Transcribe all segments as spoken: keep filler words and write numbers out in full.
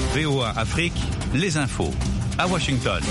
V O A Afrique, les infos, à Washington.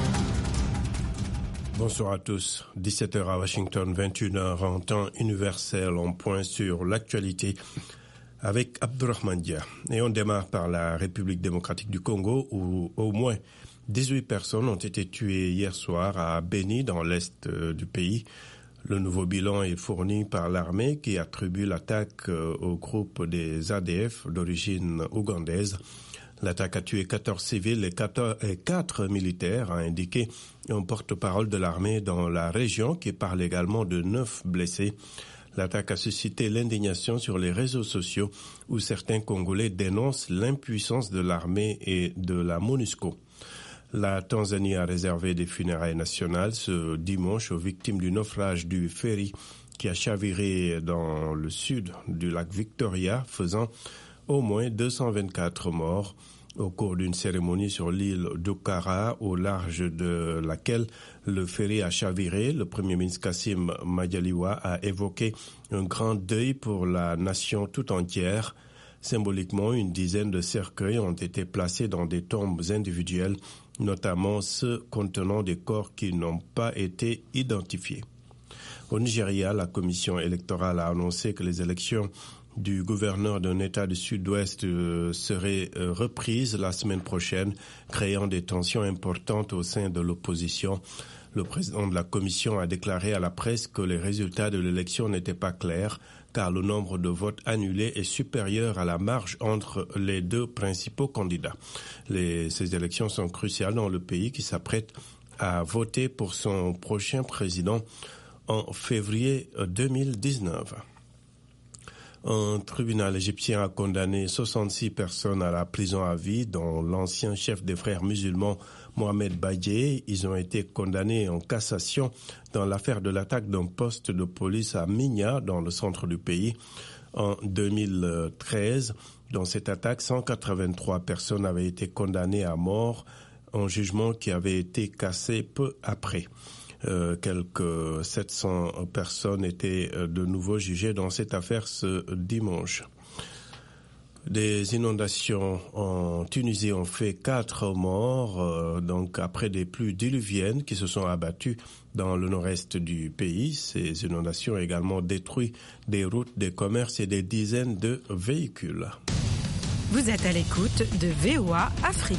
Bonsoir à tous. dix-sept heures à Washington, vingt et une heures en temps universel. On point sur l'actualité avec Abdourahmane Dia. Et on démarre par la République démocratique du Congo où au moins dix-huit personnes ont été tuées hier soir à Beni dans l'est du pays. Le nouveau bilan est fourni par l'armée qui attribue l'attaque au groupe des A D F d'origine ougandaise. L'attaque a tué quatorze civils et quatre militaires, a indiqué un porte-parole de l'armée dans la région qui parle également de neuf blessés. L'attaque a suscité l'indignation sur les réseaux sociaux où certains Congolais dénoncent l'impuissance de l'armée et de la MONUSCO. La Tanzanie a réservé des funérailles nationales ce dimanche aux victimes du naufrage du ferry qui a chaviré dans le sud du lac Victoria, faisant au moins deux cent vingt-quatre morts au cours d'une cérémonie sur l'île d'Okara, au large de laquelle le ferry a chaviré. Le Premier ministre Kassim Majaliwa a évoqué un grand deuil pour la nation tout entière. Symboliquement, une dizaine de cercueils ont été placés dans des tombes individuelles, notamment ceux contenant des corps qui n'ont pas été identifiés. Au Nigeria, la commission électorale a annoncé que les élections du gouverneur d'un État du Sud-Ouest euh, seraient euh, reprises la semaine prochaine, créant des tensions importantes au sein de l'opposition. Le président de la commission a déclaré à la presse que les résultats de l'élection n'étaient pas clairs, car le nombre de votes annulés est supérieur à la marge entre les deux principaux candidats. Les, ces élections sont cruciales dans le pays qui s'apprête à voter pour son prochain président en février deux mille dix-neuf. Un tribunal égyptien a condamné soixante-six personnes à la prison à vie, dont l'ancien chef des frères musulmans Mohamed Badjé. Ils ont été condamnés en cassation dans l'affaire de l'attaque d'un poste de police à Minya, dans le centre du pays, en deux mille treize. Dans cette attaque, cent quatre-vingt-trois personnes avaient été condamnées à mort, un jugement qui avait été cassé peu après. Euh, quelques sept cents personnes étaient de nouveau jugées dans cette affaire ce dimanche. Des inondations en Tunisie ont fait quatre morts, euh, donc après des pluies diluviennes qui se sont abattues dans le nord-est du pays. Ces inondations ont également détruit des routes, des commerces et des dizaines de véhicules. Vous êtes à l'écoute de V O A Afrique.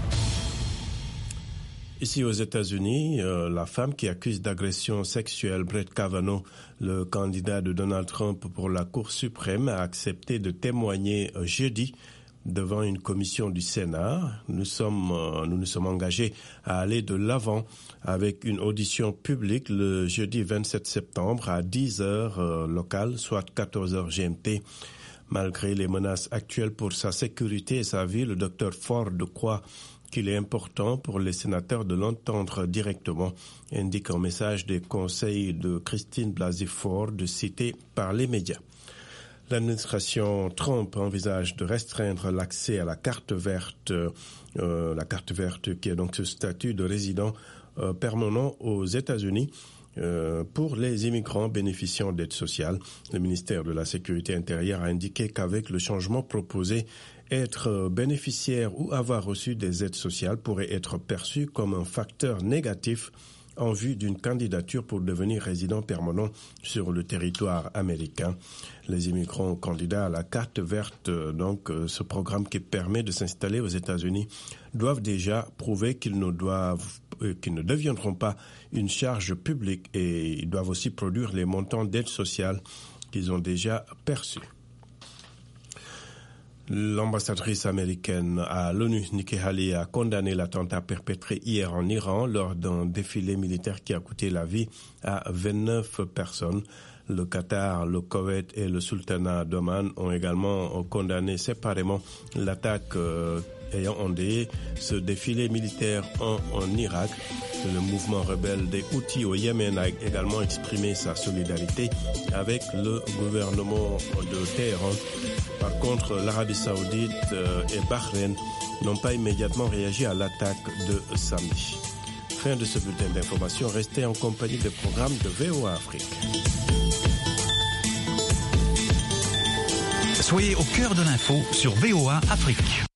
Ici aux États-Unis, euh, la femme qui accuse d'agression sexuelle Brett Kavanaugh, le candidat de Donald Trump pour la Cour suprême, a accepté de témoigner euh, jeudi devant une commission du Sénat. Nous sommes, euh, nous nous sommes engagés à aller de l'avant avec une audition publique le jeudi vingt-sept septembre à dix heures euh, locales, soit quatorze heures G M T. Malgré les menaces actuelles pour sa sécurité et sa vie, le docteur Ford croit qu'il est important pour les sénateurs de l'entendre directement, indique un message des conseils de Christine Blasey Ford cité par les médias. L'administration Trump envisage de restreindre l'accès à la carte verte, euh, la carte verte qui est donc ce statut de résident euh, permanent aux États-Unis. Euh, pour les immigrants bénéficiant d'aide sociale. Le ministère de la Sécurité intérieure a indiqué qu'avec le changement proposé, être bénéficiaire ou avoir reçu des aides sociales pourrait être perçu comme un facteur négatif en vue d'une candidature pour devenir résident permanent sur le territoire américain. Les immigrants candidats à la carte verte, donc ce programme qui permet de s'installer aux États-Unis, doivent déjà prouver qu'ils ne doivent qu'ils ne deviendront pas une charge publique et ils doivent aussi produire les montants d'aide sociale qu'ils ont déjà perçus. L'ambassadrice américaine à l'ONU, Nikki Haley, a condamné l'attentat perpétré hier en Iran lors d'un défilé militaire qui a coûté la vie à vingt-neuf personnes. Le Qatar, le Koweït et le Sultanat d'Oman ont également condamné séparément l'attaque euh, ayant endeuillé ce défilé militaire en, en Irak. Le mouvement rebelle des Houthis au Yémen a également exprimé sa solidarité avec le gouvernement de Téhéran. Par contre, l'Arabie Saoudite euh, et Bahreïn n'ont pas immédiatement réagi à l'attaque de samedi. Fin de ce bulletin d'information. Restez en compagnie des programmes de V O A Afrique. Soyez au cœur de l'info sur V O A Afrique.